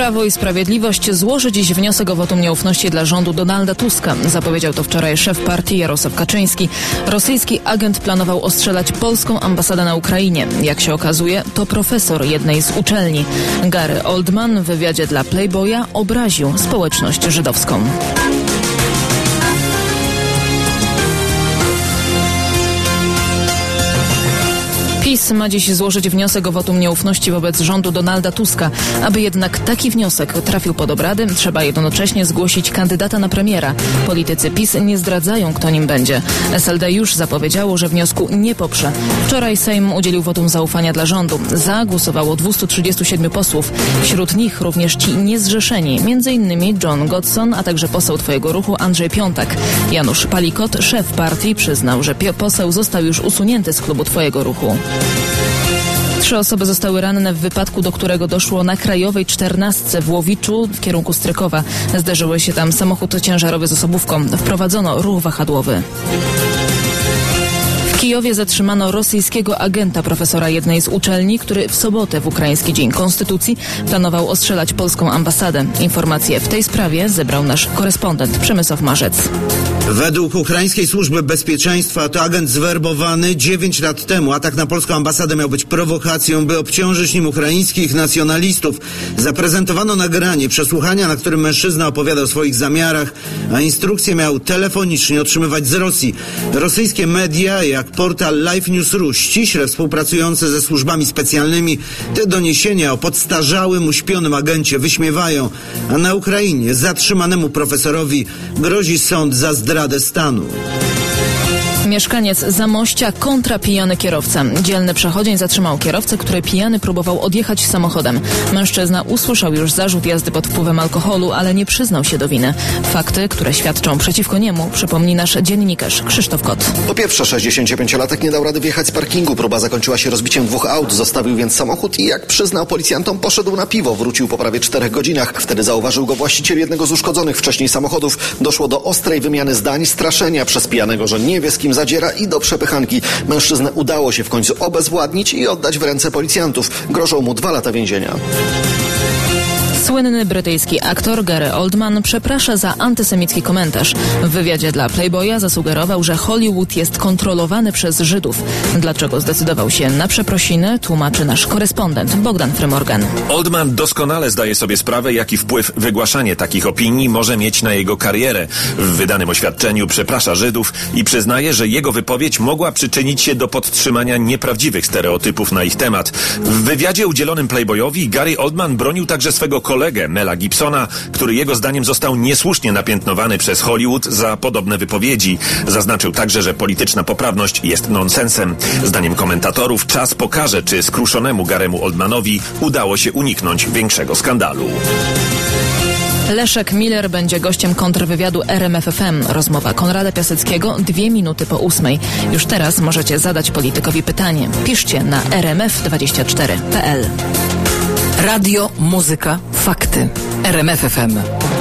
Prawo i Sprawiedliwość złoży dziś wniosek o wotum nieufności dla rządu Donalda Tuska. Zapowiedział to wczoraj szef partii Jarosław Kaczyński. Rosyjski agent planował ostrzelać polską ambasadę na Ukrainie. Jak się okazuje, to profesor jednej z uczelni. Gary Oldman w wywiadzie dla Playboya obraził społeczność żydowską. PiS ma dziś złożyć wniosek o wotum nieufności wobec rządu Donalda Tuska. Aby jednak taki wniosek trafił pod obrady, trzeba jednocześnie zgłosić kandydata na premiera. Politycy PiS nie zdradzają, kto nim będzie. SLD już zapowiedziało, że wniosku nie poprze. Wczoraj Sejm udzielił wotum zaufania dla rządu. Za głosowało 237 posłów. Wśród nich również ci niezrzeszeni, m.in. John Godson, a także poseł Twojego Ruchu Andrzej Piątek. Janusz Palikot, szef partii, przyznał, że poseł został już usunięty z klubu Twojego Ruchu. 3 osoby zostały ranne w wypadku, do którego doszło na Krajowej 14 w Łowiczu w kierunku Strykowa. Zderzyły się tam samochód ciężarowy z osobówką. Wprowadzono ruch wahadłowy. W Kijowie zatrzymano rosyjskiego agenta profesora jednej z uczelni, który w sobotę w ukraiński Dzień Konstytucji planował ostrzelać polską ambasadę. Informacje w tej sprawie zebrał nasz korespondent Przemysław Marzec. Według ukraińskiej służby bezpieczeństwa to agent zwerbowany 9 lat temu. Atak na polską ambasadę miał być prowokacją, by obciążyć nim ukraińskich nacjonalistów. Zaprezentowano nagranie przesłuchania, na którym mężczyzna opowiada o swoich zamiarach, a instrukcje miał telefonicznie otrzymywać z Rosji. Rosyjskie media, jak portal Live News.ru, ściśle współpracujące ze służbami specjalnymi, te doniesienia o podstarzałym, uśpionym agencie wyśmiewają, a na Ukrainie zatrzymanemu profesorowi grozi sąd za zdradę stanu. Mieszkaniec Zamościa kontra pijany kierowca. Dzielny przechodzień zatrzymał kierowcę, który pijany próbował odjechać samochodem. Mężczyzna usłyszał już zarzut jazdy pod wpływem alkoholu, ale nie przyznał się do winy. Fakty, które świadczą przeciwko niemu, przypomni nasz dziennikarz Krzysztof Kot. Po pierwsze, 65-latek nie dał rady wjechać z parkingu. Próba zakończyła się rozbiciem 2 aut. Zostawił więc samochód i jak przyznał policjantom, poszedł na piwo. Wrócił po prawie 4 godzinach. Wtedy zauważył go właściciel jednego z uszkodzonych wcześniej samochodów. Doszło do ostrej wymiany zdań, straszenia przez pijanego, że nie wie, z kim zadziera, i do przepychanki. Mężczyznę udało się w końcu obezwładnić i oddać w ręce policjantów. Grożą mu 2 lata więzienia. Słynny brytyjski aktor Gary Oldman przeprasza za antysemicki komentarz. W wywiadzie dla Playboya zasugerował, że Hollywood jest kontrolowany przez Żydów. Dlaczego zdecydował się na przeprosiny, tłumaczy nasz korespondent Bogdan Frymorgan. Oldman doskonale zdaje sobie sprawę, jaki wpływ wygłaszanie takich opinii może mieć na jego karierę. W wydanym oświadczeniu przeprasza Żydów i przyznaje, że jego wypowiedź mogła przyczynić się do podtrzymania nieprawdziwych stereotypów na ich temat. W wywiadzie udzielonym Playboyowi Gary Oldman bronił także swego kolegę Mela Gibsona, który jego zdaniem został niesłusznie napiętnowany przez Hollywood za podobne wypowiedzi. Zaznaczył także, że polityczna poprawność jest nonsensem. Zdaniem komentatorów czas pokaże, czy skruszonemu Garemu Oldmanowi udało się uniknąć większego skandalu. Leszek Miller będzie gościem kontrwywiadu RMF FM. Rozmowa Konrada Piaseckiego 2 minuty po 8. Już teraz możecie zadać politykowi pytanie. Piszcie na rmf24.pl. Radio, muzyka, fakty. RMF FM.